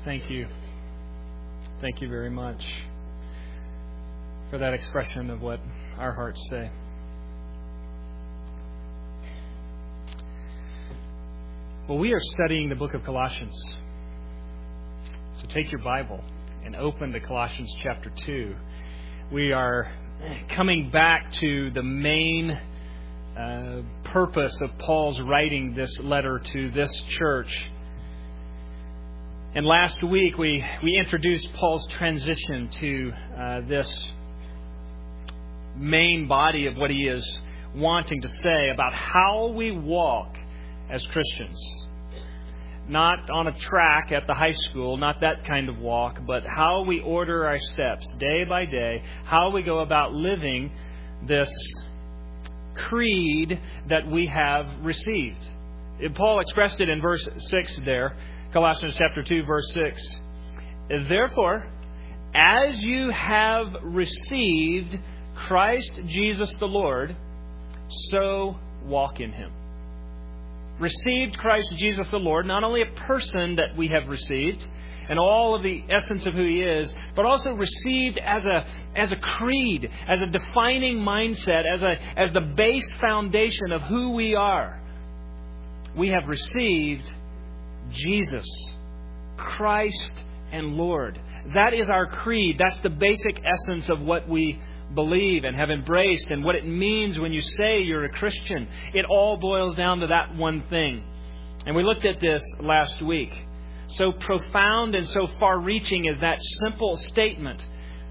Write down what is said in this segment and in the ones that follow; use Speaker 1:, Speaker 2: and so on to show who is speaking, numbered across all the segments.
Speaker 1: thank you. Thank you very much for that expression of what our hearts say. Well, we are studying the book of Colossians. So take your Bible and open to Colossians chapter 2. We are coming back to the main purpose of Paul's writing this letter to this church. And last week we introduced Paul's transition to this main body of what he is wanting to say about how we walk as Christians. Not on a track at the high school, not that kind of walk, but how we order our steps day by day, how we go about living this creed that we have received. Paul expressed it in verse 6 there, Colossians chapter 2, verse 6. Therefore, as you have received Christ Jesus the Lord, so walk in Him. Received Christ Jesus the Lord, not only a person that we have received and all of the essence of who He is, but also received as a creed, as a defining mindset, as the base foundation of who we are. We have received Jesus, Christ and Lord. That is our creed. That's the basic essence of what we believe and have embraced and what it means when you say you're a Christian. It all boils down to that one thing. And we looked at this last week. So profound and so far-reaching is that simple statement,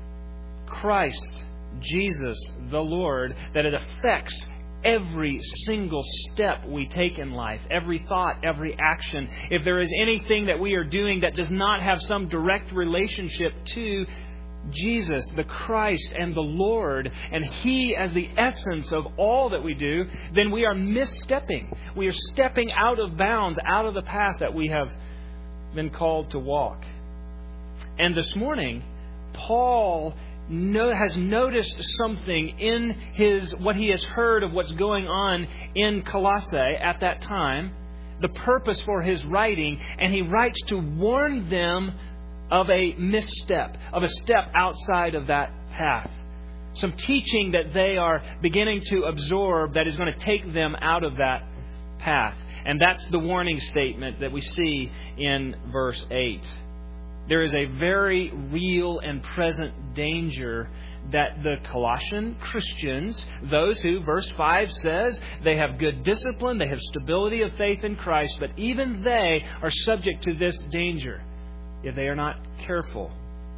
Speaker 1: Christ, Jesus, the Lord, that it affects every single step we take in life, every thought, every action. If there is anything that we are doing that does not have some direct relationship to Jesus, the Christ and the Lord, and He as the essence of all that we do, then we are misstepping. We are stepping out of bounds, out of the path that we have been called to walk. And this morning, Paul has noticed something in what he has heard of what's going on in Colossae at that time, the purpose for his writing, and he writes to warn them of a misstep, of a step outside of that path. Some teaching that they are beginning to absorb that is going to take them out of that path. And that's the warning statement that we see in verse 8. There is a very real and present danger that the Colossian Christians, those who, verse 5 says, they have good discipline, they have stability of faith in Christ, but even they are subject to this danger if they are not careful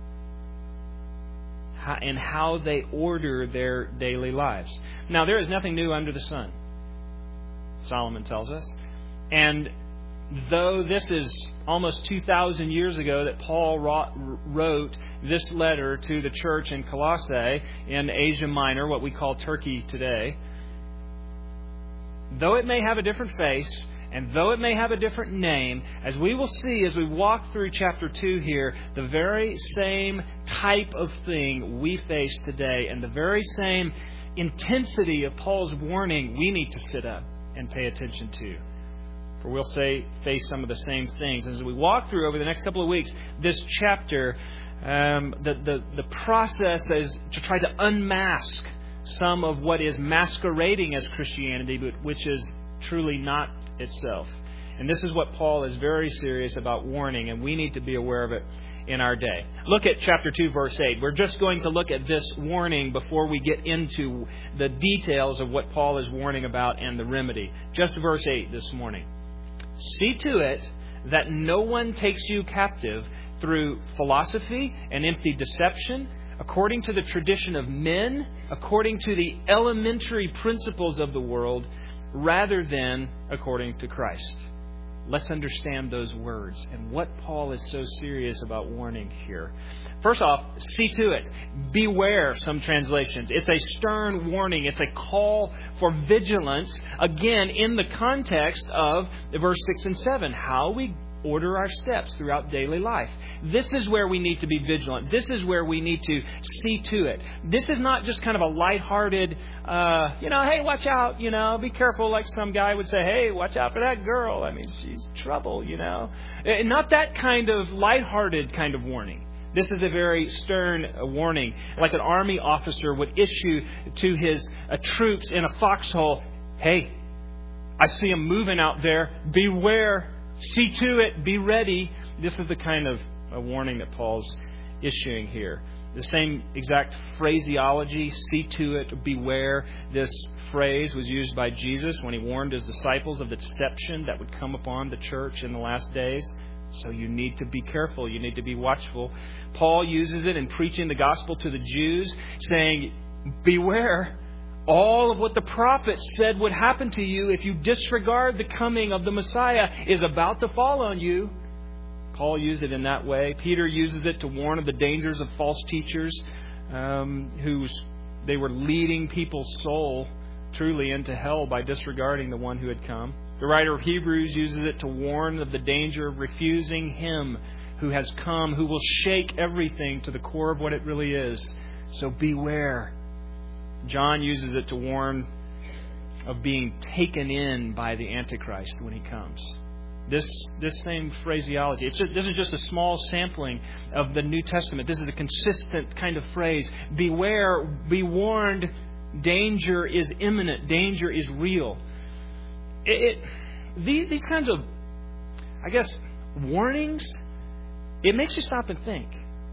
Speaker 1: in how they order their daily lives. Now, there is nothing new under the sun, Solomon tells us. And though this is almost 2,000 years ago that Paul wrote this letter to the church in Colossae in Asia Minor, what we call Turkey today, though it may have a different face, and though it may have a different name, as we will see as we walk through chapter 2 here, the very same type of thing we face today and the very same intensity of Paul's warning we need to sit up and pay attention to. For we'll face some of the same things. As we walk through over the next couple of weeks, this chapter, the process is to try to unmask some of what is masquerading as Christianity, but which is truly not itself. And this is what Paul is very serious about warning, and we need to be aware of it in our day. Look at chapter 2, verse 8. We're just going to look at this warning before we get into the details of what Paul is warning about and the remedy. Just verse 8 this morning. See to it that no one takes you captive through philosophy and empty deception, according to the tradition of men, according to the elementary principles of the world, rather than according to Christ. Let's understand those words and what Paul is so serious about warning here. First off, see to it. Beware, some translations. It's a stern warning. It's a call for vigilance. Again, in the context of verse 6 and 7. How we order our steps throughout daily life. This is where we need to be vigilant. This is where we need to see to it. This is not just kind of a lighthearted, hey, watch out, be careful, like some guy would say, hey, watch out for that girl. I mean, she's trouble, Not that kind of lighthearted kind of warning. This is a very stern warning, like an army officer would issue to his troops in a foxhole. Hey, I see them moving out there. Beware. See to it. Be ready. This is the kind of a warning that Paul's issuing here. The same exact phraseology, see to it, beware. This phrase was used by Jesus when He warned His disciples of the deception that would come upon the church in the last days. So you need to be careful. You need to be watchful. Paul uses it in preaching the gospel to the Jews, saying, beware. All of what the prophets said would happen to you if you disregard the coming of the Messiah is about to fall on you. Paul used it in that way. Peter uses it to warn of the dangers of false teachers they were leading people's soul truly into hell by disregarding the one who had come. The writer of Hebrews uses it to warn of the danger of refusing Him who has come, who will shake everything to the core of what it really is. So beware. John uses it to warn of being taken in by the Antichrist when he comes. This same phraseology. This is just a small sampling of the New Testament. This is a consistent kind of phrase. Beware, be warned, danger is imminent, danger is real. These kinds of, warnings, it makes you stop and think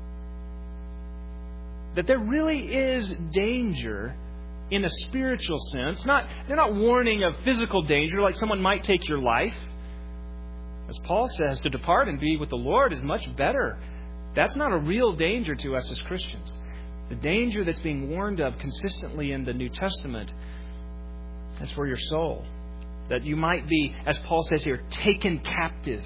Speaker 1: that there really is danger in a spiritual sense. They're not warning of physical danger, like someone might take your life. As Paul says, to depart and be with the Lord is much better. That's not a real danger to us as Christians. The danger that's being warned of consistently in the New Testament is for your soul. That you might be, as Paul says here, taken captive.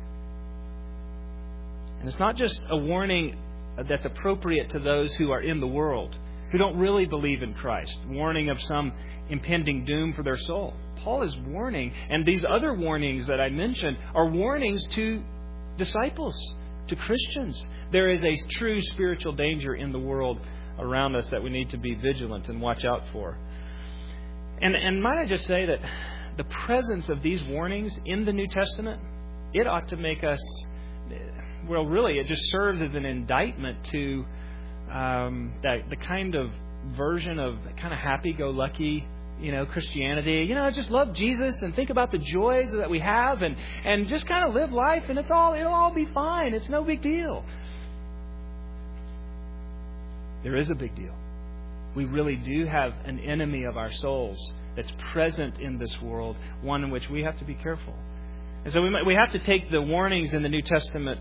Speaker 1: And it's not just a warning that's appropriate to those who are in the world, who don't really believe in Christ, warning of some impending doom for their soul. Paul is warning, and these other warnings that I mentioned are warnings to disciples, to Christians. There is a true spiritual danger in the world around us that we need to be vigilant and watch out for. And might I just say that the presence of these warnings in the New Testament, it ought to make us, well, really, it just serves as an indictment to the kind of version of kind of happy-go-lucky, Christianity. Just love Jesus and think about the joys that we have and just kind of live life and it'll all be fine. It's no big deal. There is a big deal. We really do have an enemy of our souls that's present in this world, one in which we have to be careful. And so we have to take the warnings in the New Testament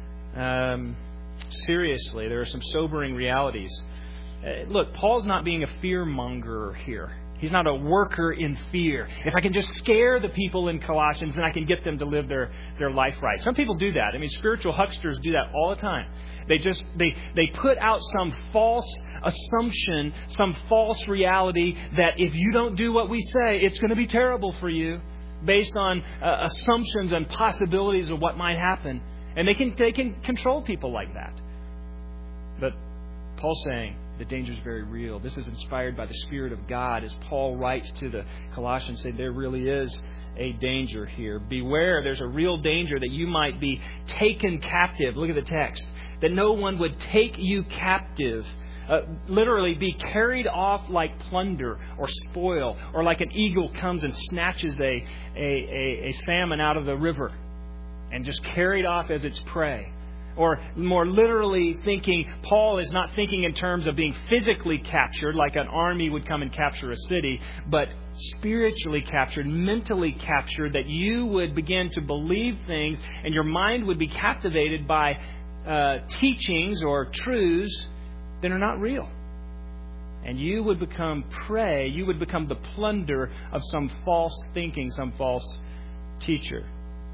Speaker 1: seriously. There are some sobering realities. Look, Paul's not being a fear-monger here. He's not a worker in fear. If I can just scare the people in Colossians, then I can get them to live their life right. Some people do that. I mean, spiritual hucksters do that all the time. They put out some false assumption, some false reality that if you don't do what we say, it's going to be terrible for you, based on assumptions and possibilities of what might happen. And they can control people like that. But Paul's saying the danger is very real. This is inspired by the Spirit of God. As Paul writes to the Colossians, saying there really is a danger here. Beware, there's a real danger that you might be taken captive. Look at the text. That no one would take you captive. Literally be carried off like plunder or spoil, or like an eagle comes and snatches a salmon out of the river and just carried off as its prey. Or more literally thinking, Paul is not thinking in terms of being physically captured like an army would come and capture a city, but spiritually captured, mentally captured, that you would begin to believe things and your mind would be captivated by teachings or truths that are not real. And you would become prey, you would become the plunder of some false thinking, some false teacher,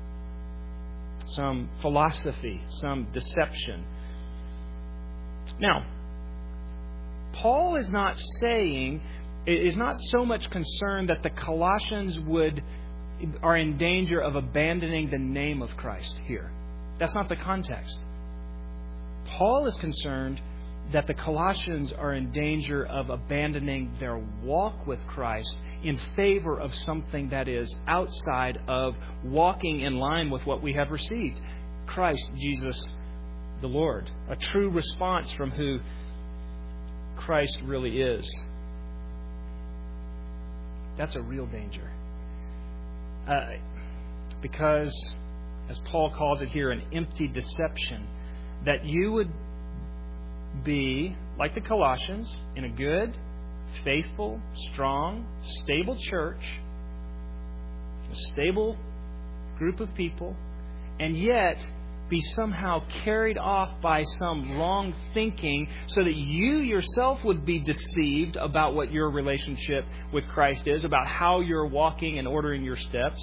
Speaker 1: some philosophy, some deception. Now, Paul is not so much concerned that the Colossians would are in danger of abandoning the name of Christ here. That's not the context. Paul is concerned that the Colossians are in danger of abandoning their walk with Christ in favor of something that is outside of walking in line with what we have received. Christ Jesus the Lord. A true response from who Christ really is. That's a real danger. Because, as Paul calls it here, an empty deception, that you would be, like the Colossians, in a good, faithful, strong, stable church, a stable group of people, and yet be somehow carried off by some wrong thinking so that you yourself would be deceived about what your relationship with Christ is, about how you're walking and ordering your steps,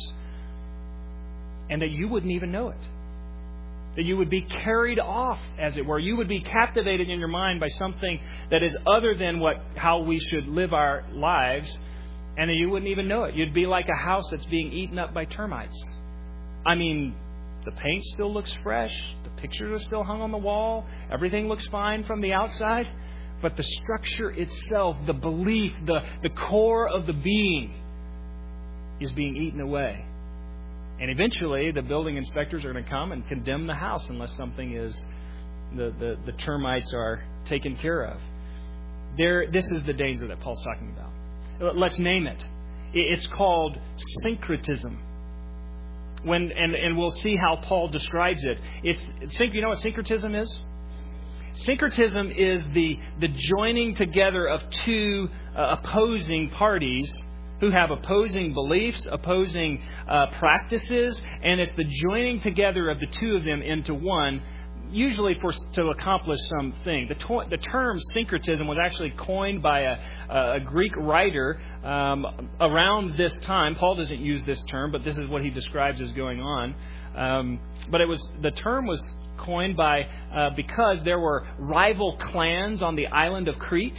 Speaker 1: and that you wouldn't even know it. That you would be carried off, as it were. You would be captivated in your mind by something that is other than how we should live our lives, and that you wouldn't even know it. You'd be like a house that's being eaten up by termites. I mean, the paint still looks fresh. The pictures are still hung on the wall. Everything looks fine from the outside. But the structure itself, the belief, the core of the being is being eaten away. And eventually the building inspectors are going to come and condemn the house unless something is, the termites are taken care of. This is the danger that Paul's talking about. Let's name it. It's called syncretism. And we'll see how Paul describes it. You know what syncretism is? Syncretism is the joining together of two opposing parties who have opposing beliefs, opposing practices, and it's the joining together of the two of them into one, usually to accomplish something. The term syncretism was actually coined by a Greek writer around this time. Paul doesn't use this term, but this is what he describes as going on. But the term was coined because there were rival clans on the island of Crete.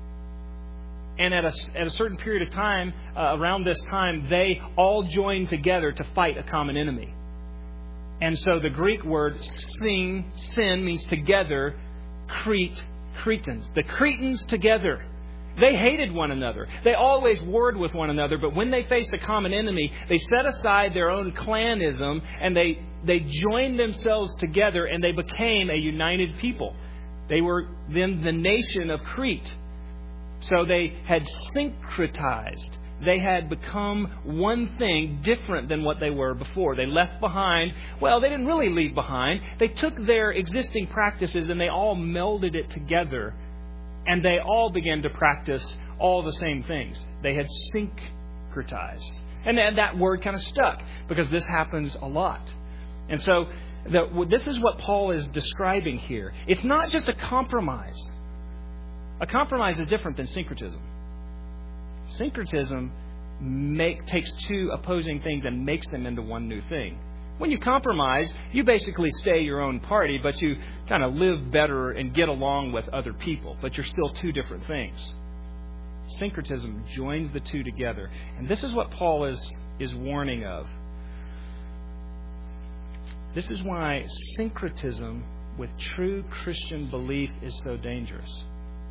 Speaker 1: And at a certain period of time, around this time, they all joined together to fight a common enemy. And so the Greek word sin means together, Cretans. The Cretans together. They hated one another. They always warred with one another, but when they faced a common enemy, they set aside their own clanism and they joined themselves together and they became a united people. They were then the nation of Crete. So they had syncretized. They had become one thing different than what they were before. They left behind. Well, they didn't really leave behind. They took their existing practices and they all melded it together. And they all began to practice all the same things. They had syncretized. And that word kind of stuck because this happens a lot. And so this is what Paul is describing here. It's not just a compromise. A compromise is different than syncretism. Syncretism takes two opposing things and makes them into one new thing. When you compromise, you basically stay your own party, but you kind of live better and get along with other people. But you're still two different things. Syncretism joins the two together. And this is what Paul is warning of. This is why syncretism with true Christian belief is so dangerous.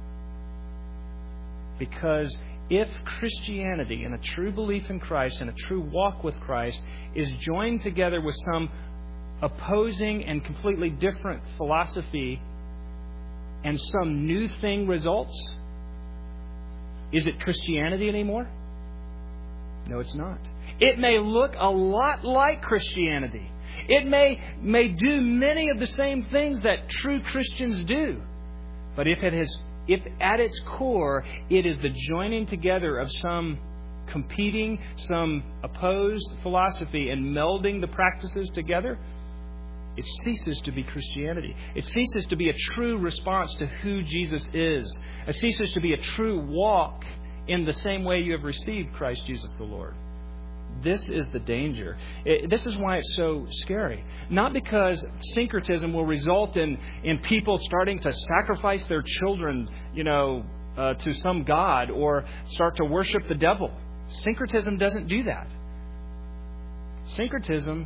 Speaker 1: Because if Christianity and a true belief in Christ and a true walk with Christ is joined together with some opposing and completely different philosophy and some new thing results, is it Christianity anymore? No, it's not. It may look a lot like Christianity. It may do many of the same things that true Christians do. But if at its core, it is the joining together of some competing, some opposed philosophy and melding the practices together, it ceases to be Christianity. It ceases to be a true response to who Jesus is. It ceases to be a true walk in the same way you have received Christ Jesus the Lord. This is the danger. This is why it's so scary. Not because syncretism will result in people starting to sacrifice their children, to some god or start to worship the devil. Syncretism doesn't do that. Syncretism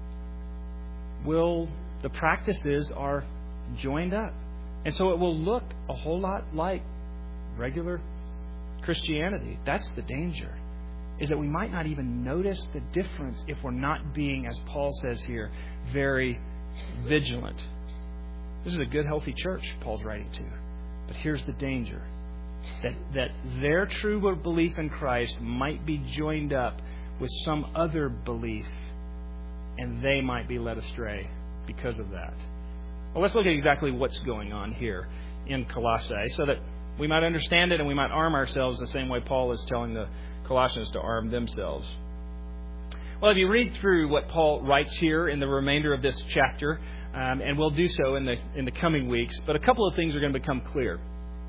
Speaker 1: the practices are joined up. And so it will look a whole lot like regular Christianity. That's the danger, is that we might not even notice the difference if we're not being, as Paul says here, very vigilant. This is a good, healthy church Paul's writing to. But here's the danger, that their true belief in Christ might be joined up with some other belief, and they might be led astray because of that. Well, let's look at exactly what's going on here in Colossae so that we might understand it and we might arm ourselves the same way Paul is telling the Colossians to arm themselves. Well, if you read through what Paul writes here in the remainder of this chapter, and we'll do so in the coming weeks, but a couple of things are going to become clear.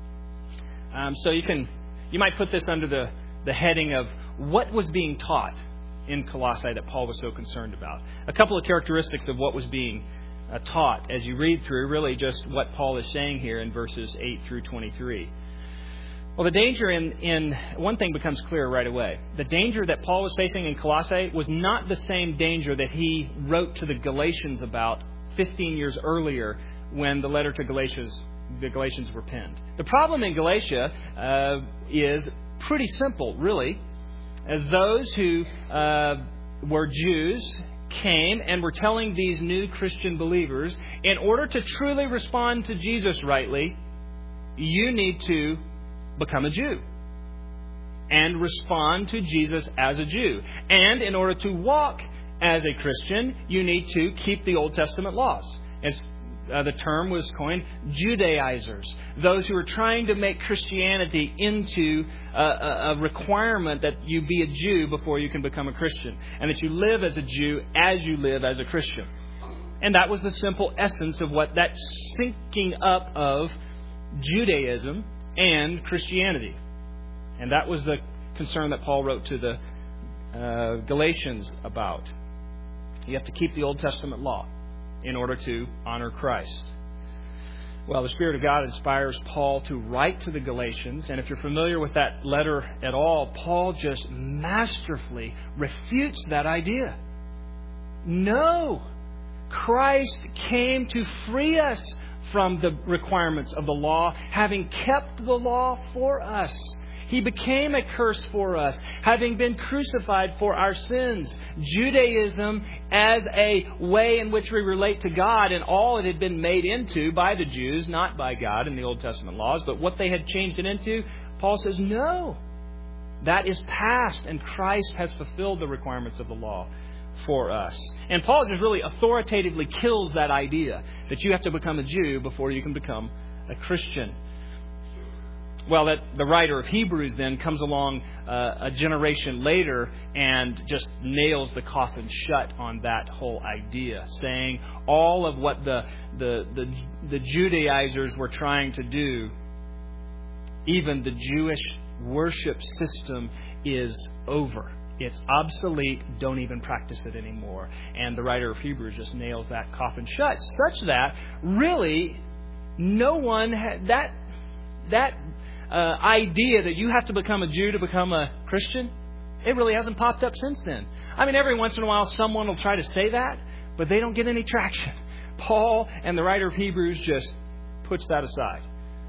Speaker 1: So you might put this under the heading of what was being taught in Colossae that Paul was so concerned about. A couple of characteristics of what was being taught as you read through really just what Paul is saying here in verses 8 through 23. Well, the danger in one thing becomes clear right away. The danger that Paul was facing in Colossae was not the same danger that he wrote to the Galatians about 15 years earlier when the letter to the Galatians were penned. The problem in Galatia is pretty simple, really. Those who were Jews came and were telling these new Christian believers, in order to truly respond to Jesus rightly, you need to become a Jew and respond to Jesus as a Jew. And in order to walk as a Christian, you need to keep the Old Testament laws. And the term was coined Judaizers, those who are trying to make Christianity into a requirement that you be a Jew before you can become a Christian, and that you live as a Jew as you live as a Christian. And that was the simple essence of what that syncing up of Judaism and Christianity. And that was the concern that Paul wrote to the Galatians about. You have to keep the Old Testament law in order to honor Christ. Well, the Spirit of God inspires Paul to write to the Galatians, and if you're familiar with that letter at all, Paul just masterfully refutes that idea. No! Christ came to free us from the requirements of the law, having kept the law for us. He became a curse for us, having been crucified for our sins. Judaism as a way in which we relate to God and all it had been made into by the Jews, not by God in the Old Testament laws, but what they had changed it into, Paul says, no. That is past, and Christ has fulfilled the requirements of the law for us. And Paul just really authoritatively kills that idea that you have to become a Jew before you can become a Christian. Well, the writer of Hebrews then comes along a generation later and just nails the coffin shut on that whole idea, saying all of what the Judaizers were trying to do, even the Jewish worship system, is over. It's obsolete. Don't even practice it anymore. And the writer of Hebrews just nails that coffin shut, such that really no one had that idea that you have to become a Jew to become a Christian, it really hasn't popped up since then. I mean, every once in a while someone will try to say that, but they don't get any traction. Paul and the writer of Hebrews just puts that aside.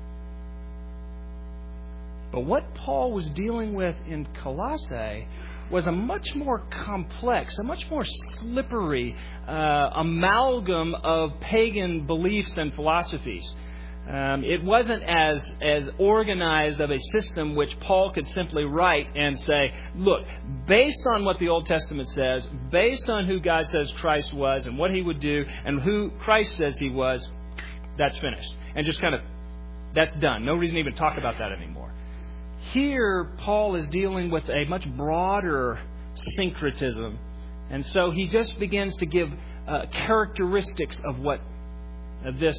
Speaker 1: But what Paul was dealing with in Colossae was a much more complex, a much more slippery amalgam of pagan beliefs and philosophies. It wasn't as organized of a system which Paul could simply write and say, look, based on what the Old Testament says, based on who God says Christ was and what He would do and who Christ says He was, that's finished. And just kind of, that's done. No reason to even talk about that anymore. Here, Paul is dealing with a much broader syncretism. And so he just begins to give characteristics of what this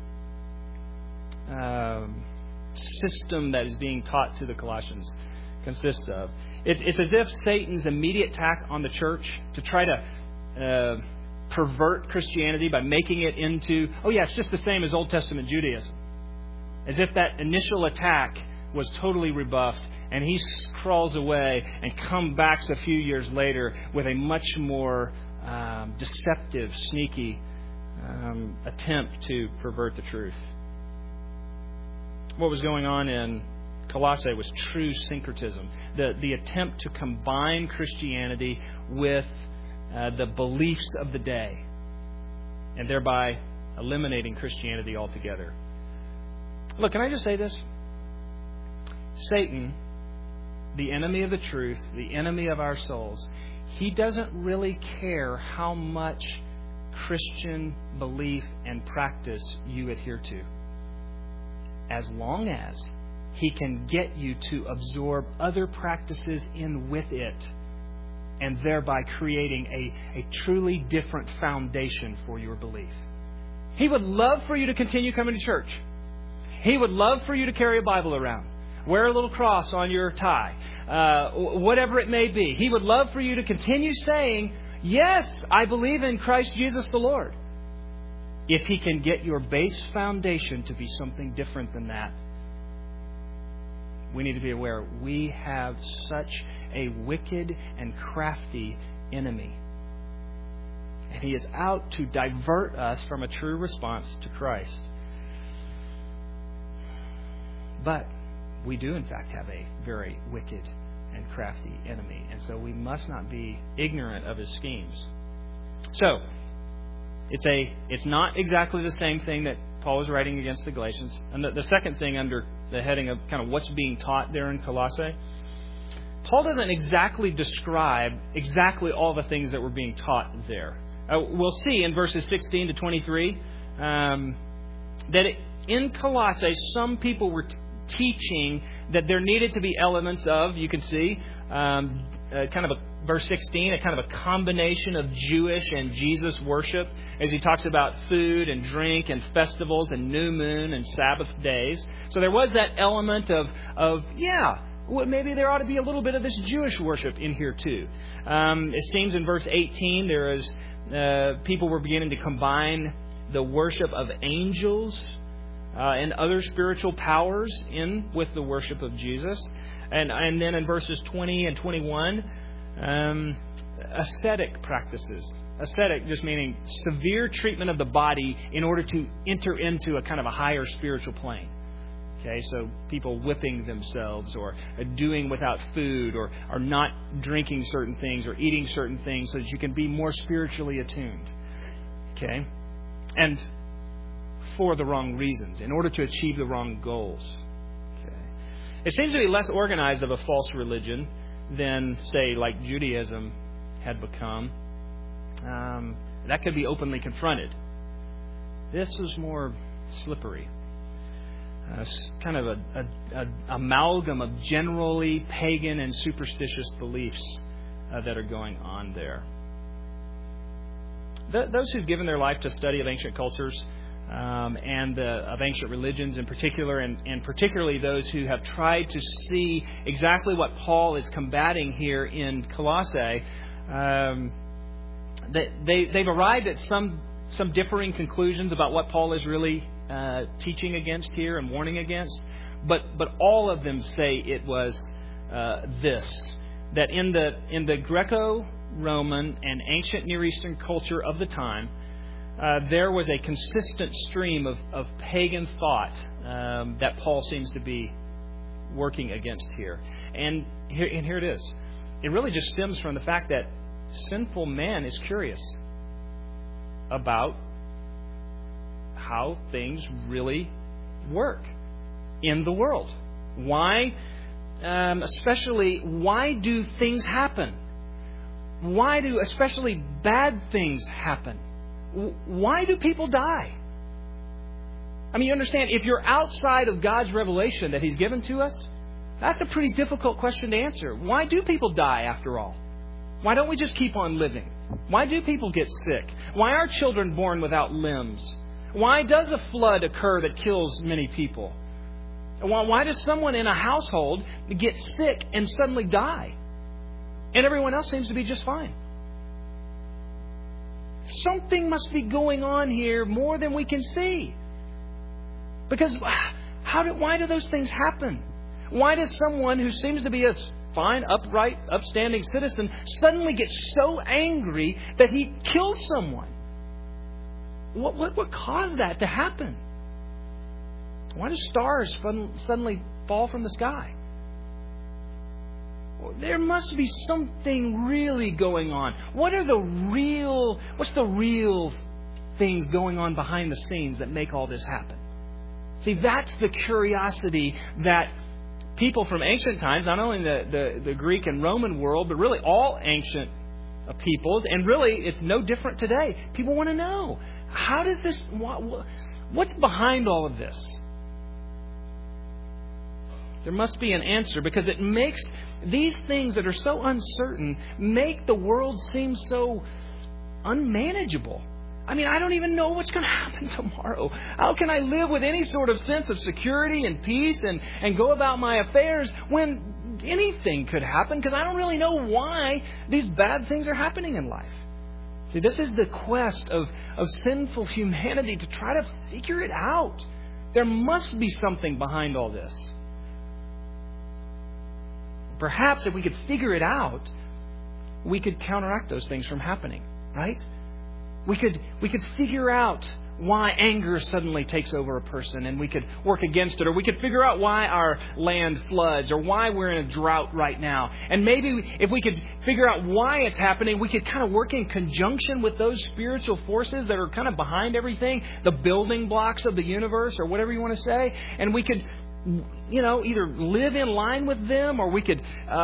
Speaker 1: system that is being taught to the Colossians consists of. It's as if Satan's immediate attack on the church to try to pervert Christianity by making it into, it's just the same as Old Testament Judaism. As if that initial attack was totally rebuffed And he crawls away and comes back a few years later with a much more deceptive, sneaky attempt to pervert the truth. What was going on in Colossae was true syncretism, the attempt to combine Christianity with the beliefs of the day, and thereby eliminating Christianity altogether. Look, can I just say this? Satan, the enemy of the truth, the enemy of our souls, he doesn't really care how much Christian belief and practice you adhere to, as long as he can get you to absorb other practices in with it, and thereby creating a truly different foundation for your belief. He would love for you to continue coming to church. He would love for you to carry a Bible around, wear a little cross on your tie, whatever it may be. He would love for you to continue saying, yes, I believe in Christ Jesus the Lord. If he can get your base foundation to be something different than that, we need to be aware we have such a wicked and crafty enemy. And he is out to divert us from a true response to Christ. But we do, in fact, have a very wicked and crafty enemy. And so we must not be ignorant of his schemes. So, it's not exactly the same thing that Paul is writing against the Galatians. And the second thing under the heading of kind of what's being taught there in Colossae, Paul doesn't exactly describe exactly all the things that were being taught there. We'll see in verses 16 to 23 that in Colossae, some people were teaching that there needed to be elements of, you can see, kind of verse 16, a kind of a combination of Jewish and Jesus worship as he talks about food and drink and festivals and new moon and Sabbath days. So there was that element of well, maybe there ought to be a little bit of this Jewish worship in here too. It seems in verse 18 there is people were beginning to combine the worship of angels and other spiritual powers in with the worship of Jesus. And then in verses 20 and 21, ascetic practices. Ascetic just meaning severe treatment of the body in order to enter into a kind of a higher spiritual plane. Okay, so people whipping themselves or doing without food or not drinking certain things or eating certain things so that you can be more spiritually attuned. Okay? And for the wrong reasons, in order to achieve the wrong goals. Okay. It seems to be less organized of a false religion than, say, like Judaism had become. That could be openly confronted. This is more slippery. It's kind of an amalgam of generally pagan and superstitious beliefs that are going on there. Those who've given their life to study of ancient cultures and of ancient religions in particular, and particularly those who have tried to see exactly what Paul is combating here in Colossae, they've arrived at some differing conclusions about what Paul is really teaching against here and warning against, but all of them say it was that in the Greco-Roman and ancient Near Eastern culture of the time, there was a consistent stream of pagan thought that Paul seems to be working against here. And here it is. It really just stems from the fact that sinful man is curious about how things really work in the world. Why, especially, why do things happen? Why do especially bad things happen? Why do people die? I mean, you understand, if you're outside of God's revelation that He's given to us, that's a pretty difficult question to answer. Why do people die after all? Why don't we just keep on living? Why do people get sick? Why are children born without limbs? Why does a flood occur that kills many people? Why does someone in a household get sick and suddenly die? And everyone else seems to be just fine. Something must be going on here more than we can see. Because why do those things happen? Why does someone who seems to be a fine, upright, upstanding citizen suddenly get so angry that he kills someone? What caused that to happen? Why do stars suddenly fall from the sky? There must be something really going on. What's the real things going on behind the scenes that make all this happen? See, that's the curiosity that people from ancient times, not only the Greek and Roman world, but really all ancient peoples, and really it's no different today. People want to know, how does this, what's behind all of this? There must be an answer, because it makes these things that are so uncertain make the world seem so unmanageable. I mean, I don't even know what's going to happen tomorrow. How can I live with any sort of sense of security and peace and go about my affairs when anything could happen? Because I don't really know why these bad things are happening in life. See, this is the quest of sinful humanity, to try to figure it out. There must be something behind all this. Perhaps if we could figure it out, we could counteract those things from happening, right? We could figure out why anger suddenly takes over a person, and we could work against it. Or we could figure out why our land floods, or why we're in a drought right now. And maybe if we could figure out why it's happening, we could kind of work in conjunction with those spiritual forces that are kind of behind everything, the building blocks of the universe, or whatever you want to say. And we could, either live in line with them, or we could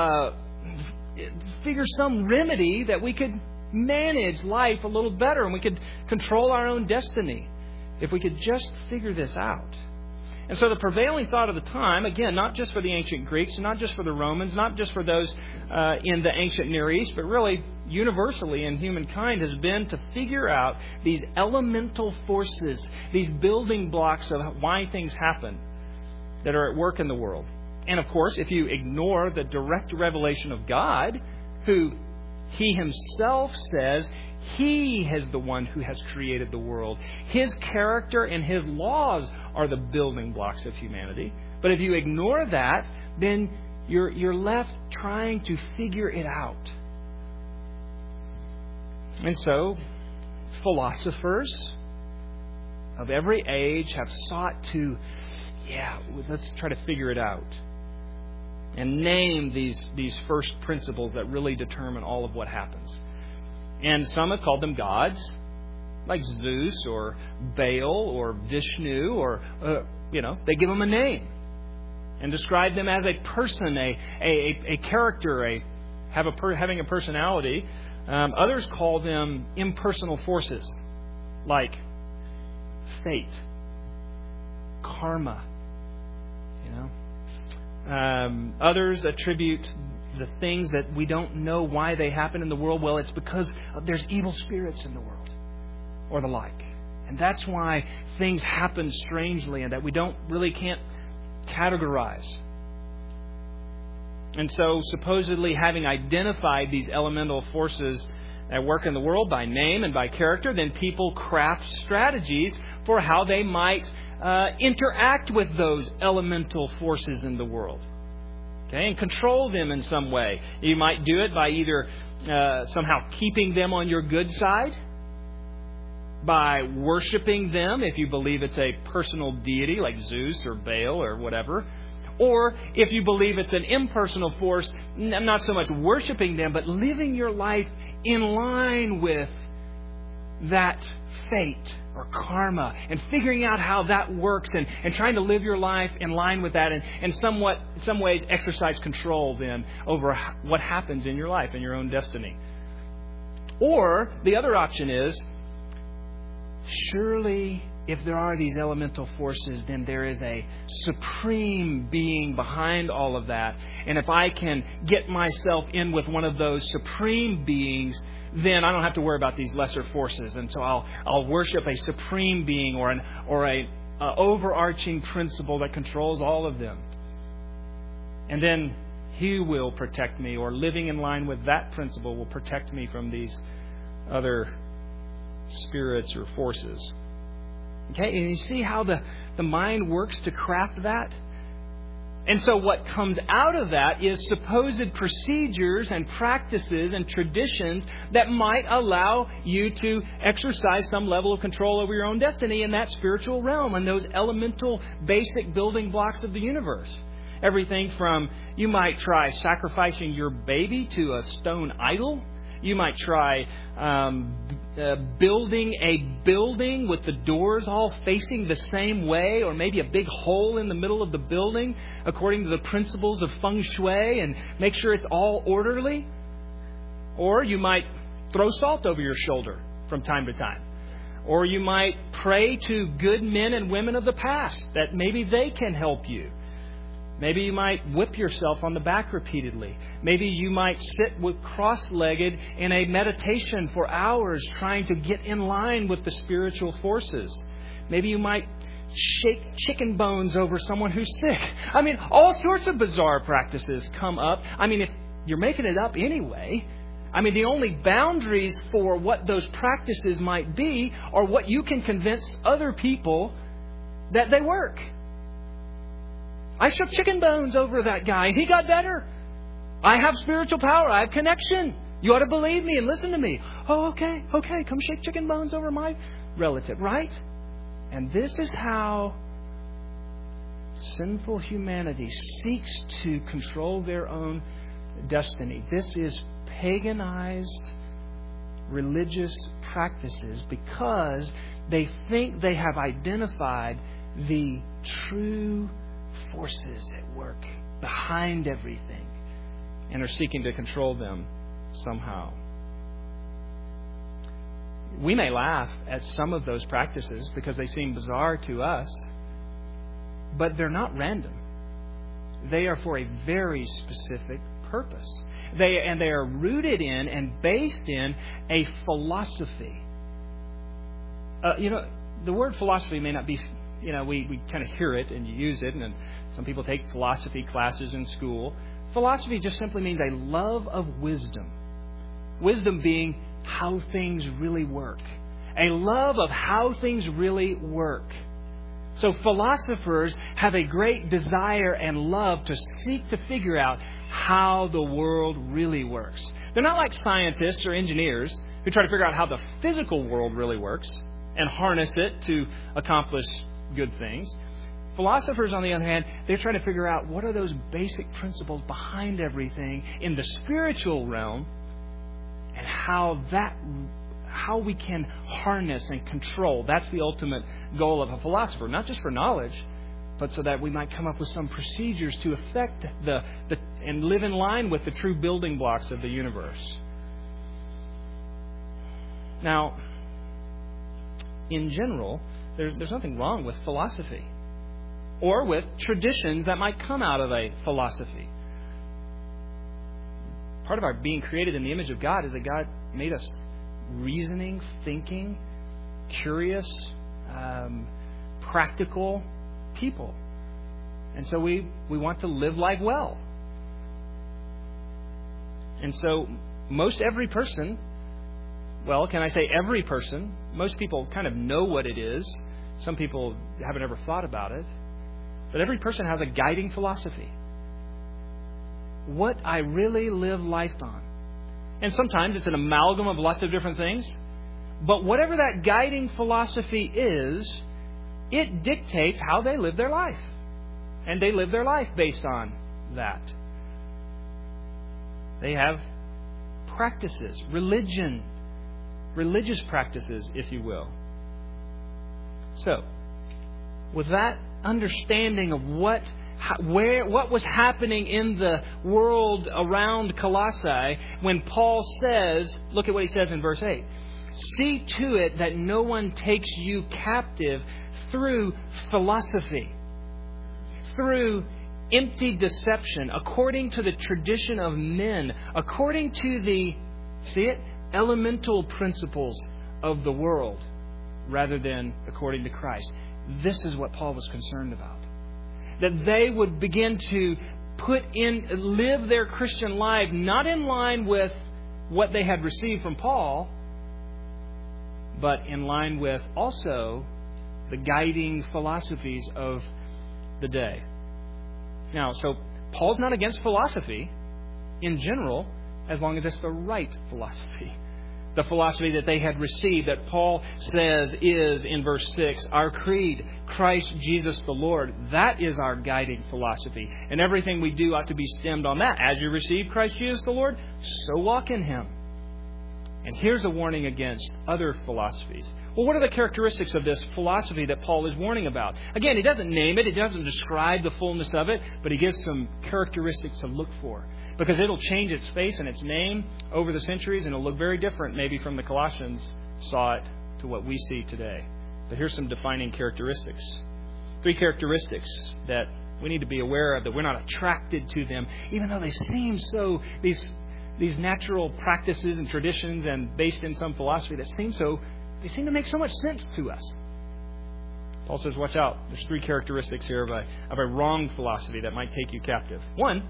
Speaker 1: figure some remedy that we could manage life a little better, and we could control our own destiny if we could just figure this out. And so the prevailing thought of the time, again, not just for the ancient Greeks, not just for the Romans, not just for those in the ancient Near East, but really universally in humankind, has been to figure out these elemental forces, these building blocks of why things happen that are at work in the world. And of course, if you ignore the direct revelation of God, who He Himself says He is the one who has created the world. His character and His laws are the building blocks of humanity. But if you ignore that, then you're left trying to figure it out. And so, philosophers of every age have sought to, let's try to figure it out. And name these first principles that really determine all of what happens. And some have called them gods, like Zeus or Baal or Vishnu, or they give them a name and describe them as a person, a character, having a personality. Others call them impersonal forces, like fate, karma. Others attribute the things that we don't know why they happen in the world. Well, it's because there's evil spirits in the world, or the like. And that's why things happen strangely and that we can't categorize. And so, supposedly having identified these elemental forces that work in the world by name and by character, then people craft strategies for how they might interact with those elemental forces in the world. Okay, and control them in some way. You might do it by either somehow keeping them on your good side, by worshiping them if you believe it's a personal deity like Zeus or Baal or whatever. Or if you believe it's an impersonal force, not so much worshiping them, but living your life in line with that fate or karma, and figuring out how that works, and trying to live your life in line with that, and some ways exercise control then over what happens in your life and your own destiny. Or the other option is, surely if there are these elemental forces, then there is a supreme being behind all of that. And if I can get myself in with one of those supreme beings, then I don't have to worry about these lesser forces. And so I'll worship a supreme being or a overarching principle that controls all of them. And then He will protect me, or living in line with that principle will protect me from these other spirits or forces. Okay, and you see how the mind works to craft that? And so what comes out of that is supposed procedures and practices and traditions that might allow you to exercise some level of control over your own destiny in that spiritual realm and those elemental basic building blocks of the universe. Everything from, you might try sacrificing your baby to a stone idol. You might try building a building with the doors all facing the same way, or maybe a big hole in the middle of the building according to the principles of feng shui, and make sure it's all orderly. Or you might throw salt over your shoulder from time to time. Or you might pray to good men and women of the past that maybe they can help you. Maybe you might whip yourself on the back repeatedly. Maybe you might sit with cross-legged in a meditation for hours trying to get in line with the spiritual forces. Maybe you might shake chicken bones over someone who's sick. I mean, all sorts of bizarre practices come up. I mean, if you're making it up anyway, I mean, the only boundaries for what those practices might be are what you can convince other people that they work. I shook chicken bones over that guy and he got better. I have spiritual power. I have connection. You ought to believe me and listen to me. Oh, okay. Come shake chicken bones over my relative, right? And this is how sinful humanity seeks to control their own destiny. This is paganized religious practices because they think they have identified the true forces at work behind everything and are seeking to control them somehow. We may laugh at some of those practices because they seem bizarre to us, but they're not random. They are for a very specific purpose. They are rooted in and based in a philosophy. The word philosophy may not be, we kind of hear it and you use it, and some people take philosophy classes in school. Philosophy just simply means a love of wisdom. Wisdom being how things really work. A love of how things really work. So philosophers have a great desire and love to seek to figure out how the world really works. They're not like scientists or engineers who try to figure out how the physical world really works and harness it to accomplish good things. Philosophers, on the other hand, they're trying to figure out what are those basic principles behind everything in the spiritual realm and how we can harness and control. That's the ultimate goal of a philosopher, not just for knowledge, but so that we might come up with some procedures to affect and live in line with the true building blocks of the universe. Now, in general, there's nothing wrong with philosophy or with traditions that might come out of a philosophy. Part of our being created in the image of God is that God made us reasoning, thinking, curious, practical people. And so we want to live life well. And so most every person, well, can I say every person? Most people kind of know what it is. Some people haven't ever thought about it. But every person has a guiding philosophy. What I really live life on. And sometimes it's an amalgam of lots of different things. But whatever that guiding philosophy is, it dictates how they live their life. And they live their life based on that. They have practices, religious practices, if you will. So, with that understanding of what was happening in the world around Colossae, when Paul says, look at what he says in verse 8, see to it that no one takes you captive through philosophy, through empty deception, according to the tradition of men, according to the, elemental principles of the world, rather than according to Christ. This is what Paul was concerned about. That they would begin to live their Christian life not in line with what they had received from Paul, but in line with also the guiding philosophies of the day. Now, so Paul's not against philosophy in general, as long as it's the right philosophy. The philosophy that they had received, that Paul says is, in verse 6, our creed, Christ Jesus the Lord. That is our guiding philosophy. And everything we do ought to be stemmed on that. As you receive Christ Jesus the Lord, so walk in Him. And here's a warning against other philosophies. Well, what are the characteristics of this philosophy that Paul is warning about? Again, he doesn't name it. He doesn't describe the fullness of it. But he gives some characteristics to look for. Because it'll change its face and its name over the centuries. And it'll look very different maybe from the Colossians saw it to what we see today. But here's some defining characteristics. 3 characteristics that we need to be aware of, that we're not attracted to them. Even though they seem so... These natural practices and traditions and based in some philosophy that seem to make so much sense to us. Paul says, watch out. There's 3 characteristics here of a wrong philosophy that might take you captive. One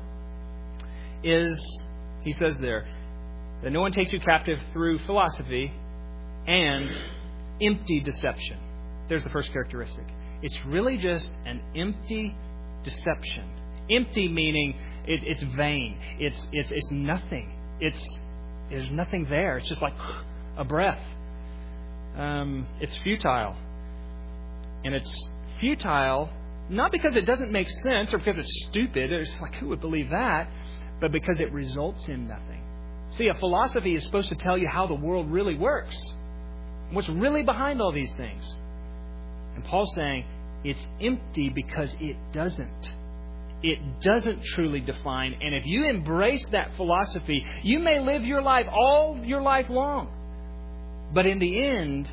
Speaker 1: is, he says there, that no one takes you captive through philosophy and empty deception. There's the first characteristic. It's really just an empty deception. Empty meaning it's vain. It's nothing. There's nothing there. It's just like a breath. It's futile. And it's futile not because it doesn't make sense or because it's stupid. It's like, who would believe that? But because it results in nothing. See, a philosophy is supposed to tell you how the world really works. What's really behind all these things. And Paul's saying it's empty because it doesn't. It doesn't truly define. And if you embrace that philosophy, you may live your life all your life long. But in the end,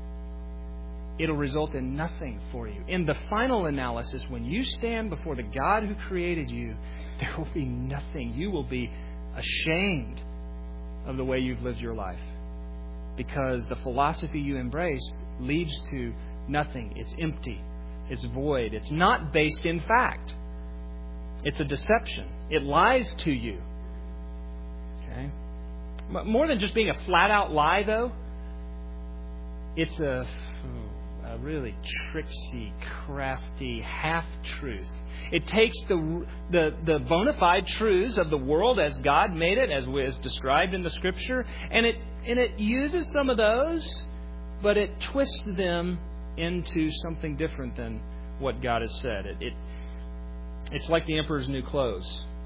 Speaker 1: it'll result in nothing for you. In the final analysis, when you stand before the God who created you, there will be nothing. You will be ashamed of the way you've lived your life. Because the philosophy you embrace leads to nothing. It's empty. It's void. It's not based in fact. It's a deception. It lies to you. Okay? But more than just being a flat-out lie, though, it's a really tricksy, crafty half-truth. It takes the bona fide truths of the world as God made it, as was described in the Scripture, and it uses some of those, but it twists them into something different than what God has said. It's like the emperor's new clothes.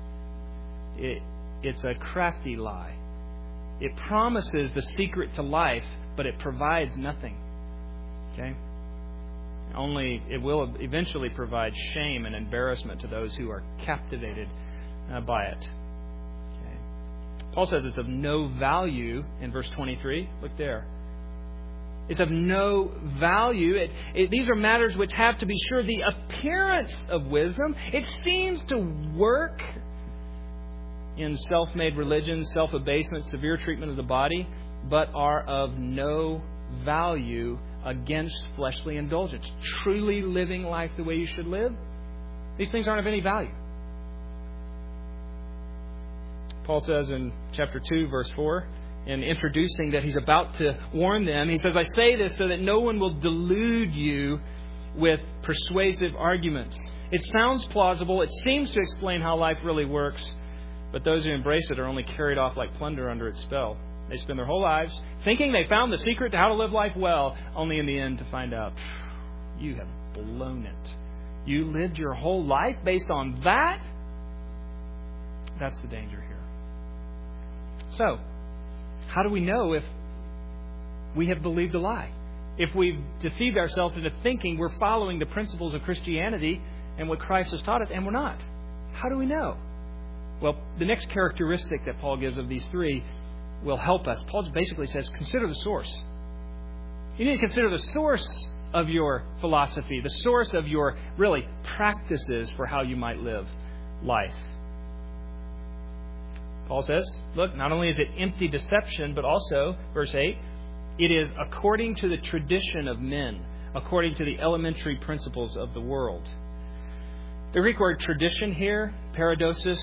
Speaker 1: It's a crafty lie. It promises the secret to life, but it provides nothing. Okay? Only it will eventually provide shame and embarrassment to those who are captivated by it. Okay? Paul says it's of no value in verse 23. Look there. It's of no value. These are matters which have, to be sure, the appearance of wisdom. It seems to work in self-made religion, self-abasement, severe treatment of the body, but are of no value against fleshly indulgence. Truly living life the way you should live, these things aren't of any value. Paul says in chapter 2, verse 4, in introducing that he's about to warn them, he says, I say this so that no one will delude you with persuasive arguments. It sounds plausible. It seems to explain how life really works. But those who embrace it are only carried off like plunder under its spell. They spend their whole lives thinking they found the secret to how to live life well, only in the end to find out, you have blown it. You lived your whole life based on that? That's the danger here. So, how do we know if we have believed a lie? If we've deceived ourselves into thinking we're following the principles of Christianity and what Christ has taught us, and we're not. How do we know? Well, the next characteristic that Paul gives of these 3 will help us. Paul basically says, consider the source. You need to consider the source of your philosophy, the source of your, really, practices for how you might live life. Paul says, look, not only is it empty deception, but also, verse 8, it is according to the tradition of men, according to the elementary principles of the world. The Greek word tradition here, paradosis,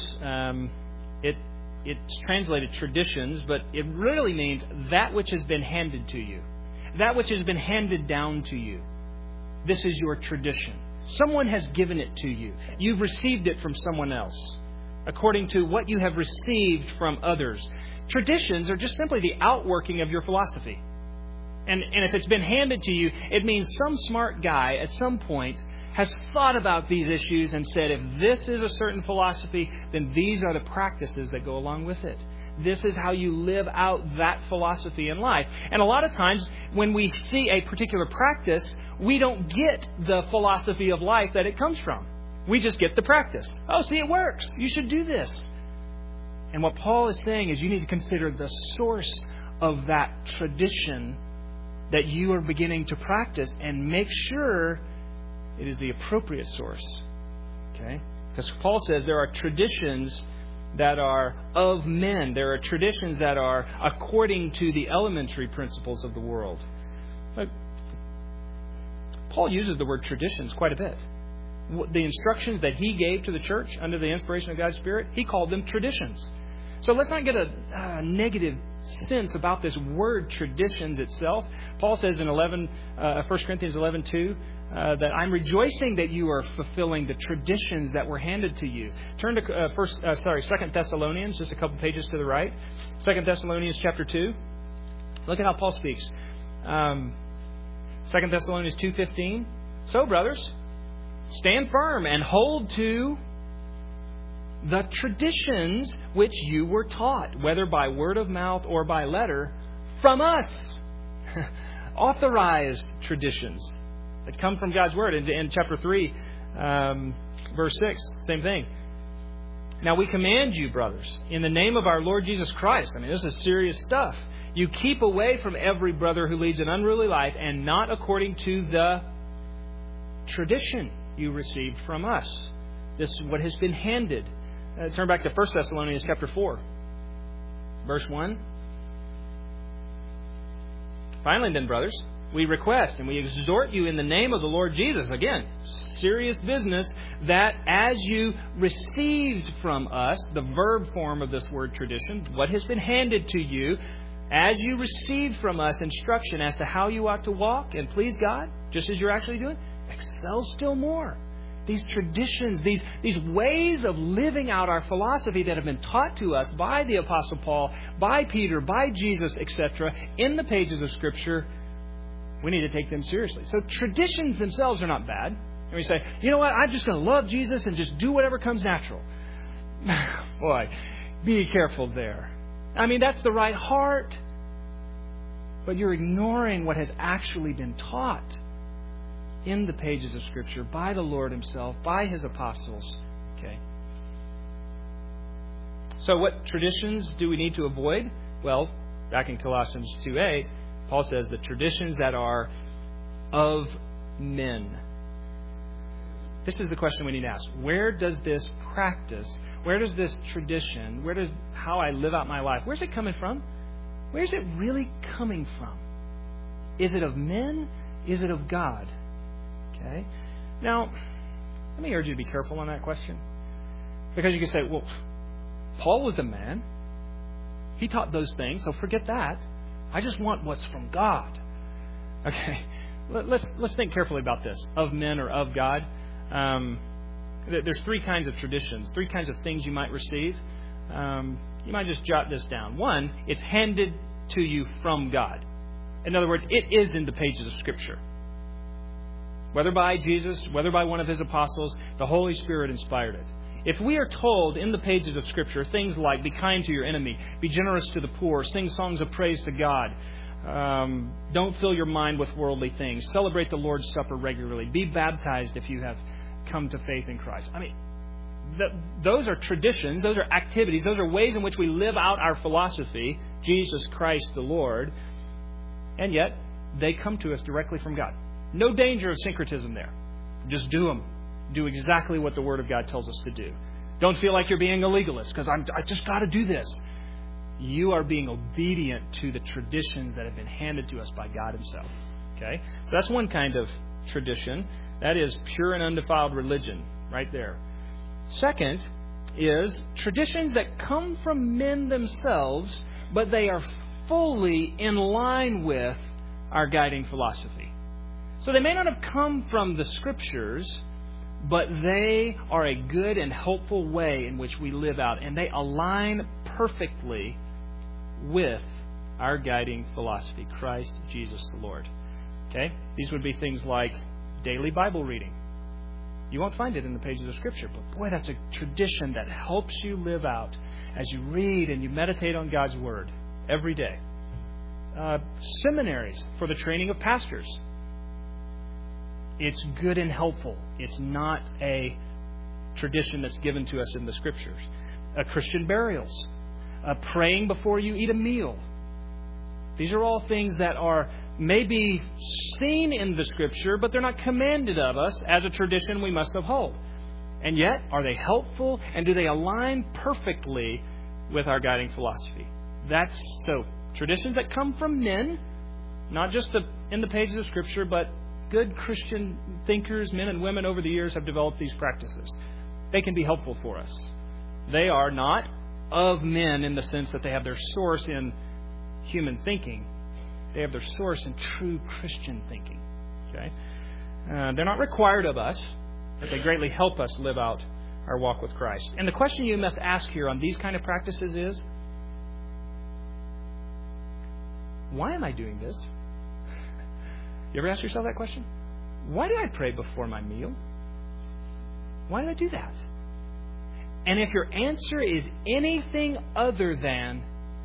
Speaker 1: it's translated traditions, but it really means that which has been handed to you. That which has been handed down to you. This is your tradition. Someone has given it to you. You've received it from someone else, according to what you have received from others. Traditions are just simply the outworking of your philosophy. And if it's been handed to you, it means some smart guy at some point has thought about these issues and said, if this is a certain philosophy, then these are the practices that go along with it. This is how you live out that philosophy in life. And a lot of times when we see a particular practice, we don't get the philosophy of life that it comes from. We just get the practice. Oh, see, it works. You should do this. And what Paul is saying is you need to consider the source of that tradition that you are beginning to practice and make sure it is the appropriate source. Okay? Because Paul says there are traditions that are of men. There are traditions that are according to the elementary principles of the world. But Paul uses the word traditions quite a bit. The instructions that he gave to the church under the inspiration of God's Spirit, he called them traditions. So let's not get a negative sense about this word traditions itself. Paul says in 1 Corinthians 11:2 that I'm rejoicing that you are fulfilling the traditions that were handed to you. Turn to 2 Thessalonians, just a couple pages to the right. 2 Thessalonians chapter 2. Look at how Paul speaks. 2 Thessalonians 2:15. So, brothers, stand firm and hold to the traditions which you were taught, whether by word of mouth or by letter, from us. Authorized traditions that come from God's Word. In chapter 3, verse 6, same thing. Now we command you, brothers, in the name of our Lord Jesus Christ. I mean, this is serious stuff. You keep away from every brother who leads an unruly life and not according to the tradition you received from us. This is what has been handed. Turn back to 1 Thessalonians chapter 4, verse 1. Finally then, brothers, we request and we exhort you in the name of the Lord Jesus, again, serious business, that as you received from us, the verb form of this word tradition, what has been handed to you, as you received from us instruction as to how you ought to walk and please God, just as you're actually doing, excel still more. These traditions, these ways of living out our philosophy that have been taught to us by the Apostle Paul, by Peter, by Jesus, etc., in the pages of Scripture, we need to take them seriously. So traditions themselves are not bad. And we say, you know what, I'm just going to love Jesus and just do whatever comes natural. Boy, be careful there. I mean, that's the right heart. But you're ignoring what has actually been taught in the pages of Scripture by the Lord Himself, by His apostles. Okay. So what traditions do we need to avoid? Well, back in Colossians 2:8, Paul says the traditions that are of men. This is the question we need to ask. Where does this practice, where does this tradition, how I live out my life, where's it coming from? Where's it really coming from? Is it of men? Is it of God? Okay. Now, let me urge you to be careful on that question. Because you can say, well, Paul was a man. He taught those things, so forget that. I just want what's from God. Okay. Let's think carefully about this. Of men or of God. There's three kinds of traditions, three kinds of things you might receive. You might just jot this down. One, it's handed to you from God. In other words, it is in the pages of Scripture. Whether by Jesus, whether by one of His apostles, the Holy Spirit inspired it. If we are told in the pages of Scripture things like, be kind to your enemy, be generous to the poor, sing songs of praise to God, don't fill your mind with worldly things, celebrate the Lord's Supper regularly, be baptized if you have come to faith in Christ. I mean, those are traditions, those are activities, those are ways in which we live out our philosophy, Jesus Christ the Lord, and yet they come to us directly from God. No danger of syncretism there. Just do them. Do exactly what the Word of God tells us to do. Don't feel like you're being a legalist because I just got to do this. You are being obedient to the traditions that have been handed to us by God Himself. Okay? So that's one kind of tradition. That is pure and undefiled religion right there. Second is traditions that come from men themselves, but they are fully in line with our guiding philosophy. So they may not have come from the Scriptures, but they are a good and helpful way in which we live out, and they align perfectly with our guiding philosophy, Christ Jesus the Lord. Okay? These would be things like daily Bible reading. You won't find it in the pages of Scripture, but boy, that's a tradition that helps you live out as you read and you meditate on God's Word every day. Seminaries for the training of pastors. It's good and helpful. It's not a tradition that's given to us in the Scriptures. Christian burials. Praying before you eat a meal. These are all things that are maybe seen in the Scripture, but they're not commanded of us as a tradition we must uphold. And yet, are they helpful, and do they align perfectly with our guiding philosophy? That's so. Traditions that come from men, not just in the pages of Scripture, but good Christian thinkers, men and women over the years have developed these practices. They can be helpful for us. They are not of men in the sense that they have their source in human thinking. They have their source in true Christian thinking. Okay? They're not required of us, but they greatly help us live out our walk with Christ. And the question you must ask here on these kind of practices is, why am I doing this? You ever ask yourself that question? Why do I pray before my meal? Why do I do that? And if your answer is anything other than,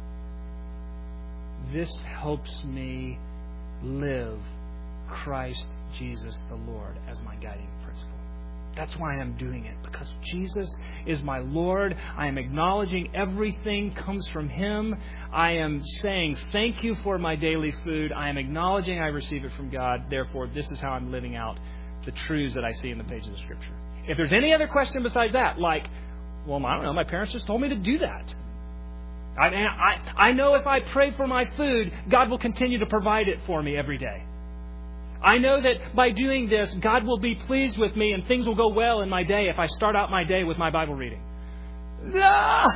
Speaker 1: this helps me live Christ Jesus the Lord as my guiding principle. That's why I'm doing it, because Jesus is my Lord. I am acknowledging everything comes from Him. I am saying thank you for my daily food. I am acknowledging I receive it from God. Therefore, this is how I'm living out the truths that I see in the pages of Scripture. If there's any other question besides that, like, well, I don't know, my parents just told me to do that. I know if I pray for my food, God will continue to provide it for me every day. I know that by doing this, God will be pleased with me and things will go well in my day if I start out my day with my Bible reading. No.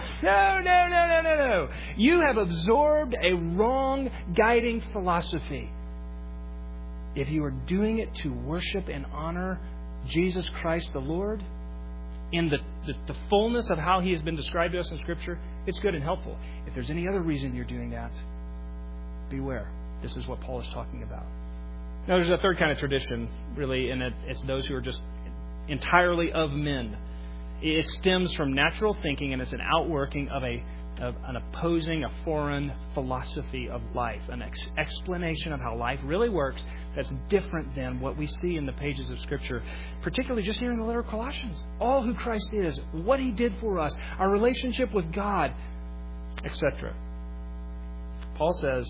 Speaker 1: You have absorbed a wrong guiding philosophy. If you are doing it to worship and honor Jesus Christ the Lord in the fullness of how He has been described to us in Scripture, it's good and helpful. If there's any other reason you're doing that, beware. This is what Paul is talking about. Now, there's a third kind of tradition, really, and it's those who are just entirely of men. It stems from natural thinking, and it's an outworking of an opposing, a foreign philosophy of life, an explanation of how life really works that's different than what we see in the pages of Scripture, particularly just here in the letter of Colossians. All who Christ is, what He did for us, our relationship with God, etc. Paul says,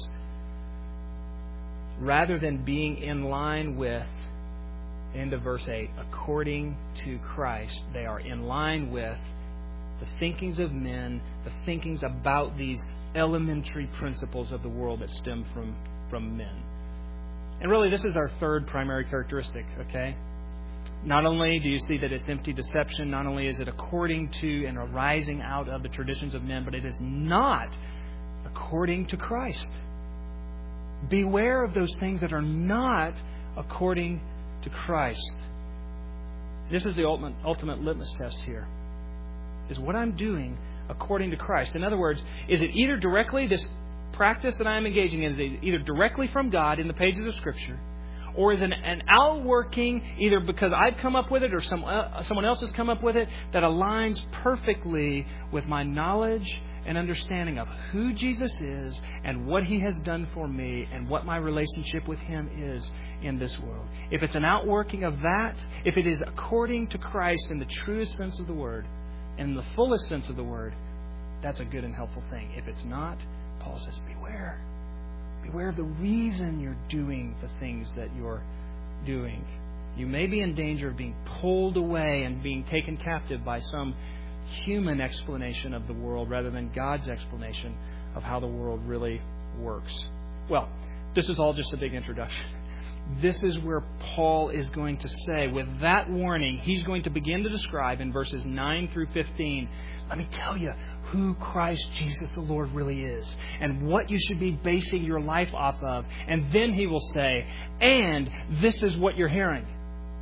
Speaker 1: rather than being in line with, end of verse 8, according to Christ, they are in line with the thinkings of men, the thinkings about these elementary principles of the world that stem from men. And really, this is our third primary characteristic, okay? Not only do you see that it's empty deception, not only is it according to and arising out of the traditions of men, but it is not according to Christ. Beware of those things that are not according to Christ. This is the ultimate litmus test here. Is what I'm doing according to Christ? In other words, is it either directly, this practice that I'm engaging in, is it either directly from God in the pages of Scripture, or is it an outworking, either because I've come up with it or someone else has come up with it, that aligns perfectly with my knowledge and understanding of who Jesus is and what He has done for me and what my relationship with Him is in this world. If it's an outworking of that, if it is according to Christ in the truest sense of the word, in the fullest sense of the word, that's a good and helpful thing. If it's not, Paul says, beware. Beware of the reason you're doing the things that you're doing. You may be in danger of being pulled away and being taken captive by some human explanation of the world rather than God's explanation of how the world really works. Well, this is all just a big introduction. This is where Paul is going to say, with that warning, he's going to begin to describe in verses 9 through 15, let me tell you who Christ Jesus the Lord really is and what you should be basing your life off of. And then he will say, and this is what you're hearing.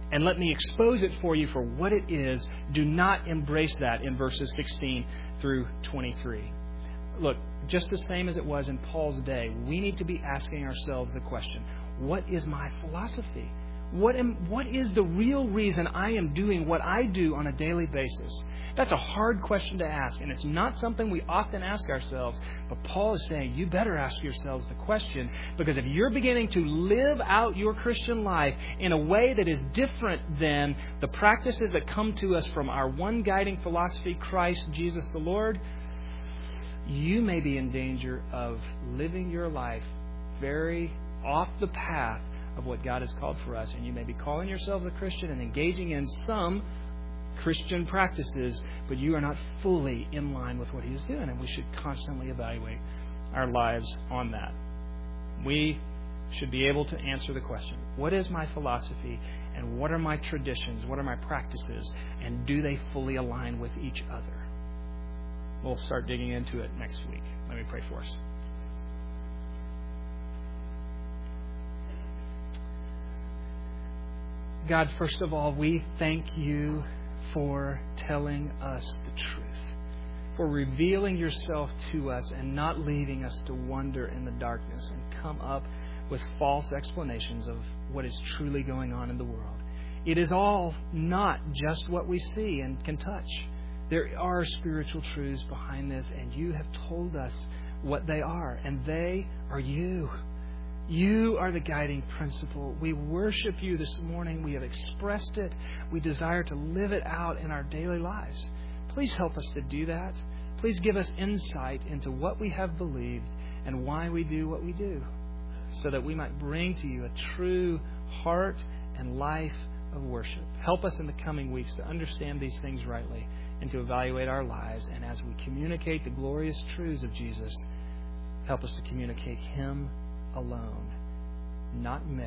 Speaker 1: and let me expose it for you for what it is. Do not embrace that in verses 16 through 23. Look, just the same as it was in Paul's day, we need to be asking ourselves the question, what is my philosophy? What is the real reason I am doing what I do on a daily basis? That's a hard question to ask, and it's not something we often ask ourselves. But Paul is saying you better ask yourselves the question, because if you're beginning to live out your Christian life in a way that is different than the practices that come to us from our one guiding philosophy, Christ Jesus the Lord, you may be in danger of living your life very off the path of what God has called for us. And you may be calling yourself a Christian and engaging in some Christian practices, but you are not fully in line with what He is doing. And we should constantly evaluate our lives on that. We should be able to answer the question, what is my philosophy and what are my traditions, what are my practices, and do they fully align with each other? We'll start digging into it next week. Let me pray for us. God, first of all, we thank You for telling us the truth, for revealing Yourself to us and not leaving us to wander in the darkness and come up with false explanations of what is truly going on in the world. It is all not just what we see and can touch. There are spiritual truths behind this, and You have told us what they are, and they are You. You are the guiding principle. We worship You this morning. We have expressed it. We desire to live it out in our daily lives. Please help us to do that. Please give us insight into what we have believed and why we do what we do, so that we might bring to You a true heart and life of worship. Help us in the coming weeks to understand these things rightly and to evaluate our lives. And as we communicate the glorious truths of Jesus, help us to communicate Him alone, not mixed.